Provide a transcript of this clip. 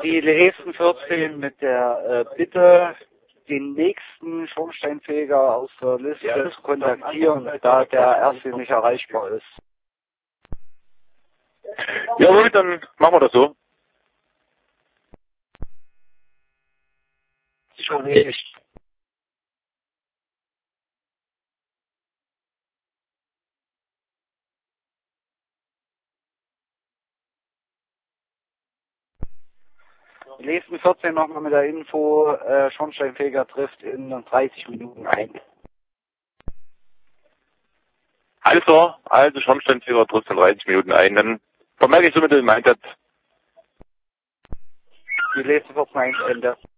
Die Lesen 14 mit der Bitte, den nächsten Schornsteinfeger aus der Liste zu kontaktieren, da der erste nicht erreichbar ist. Jawohl, dann machen wir das so. Schon erledigt. Lesen 14 nochmal mit der Info, Schornsteinfeger trifft in 30 Minuten ein. Also Schornsteinfeger trifft in 30 Minuten ein. Dann vermerke ich somit den Einsatz. Die Lesen 14 Ende.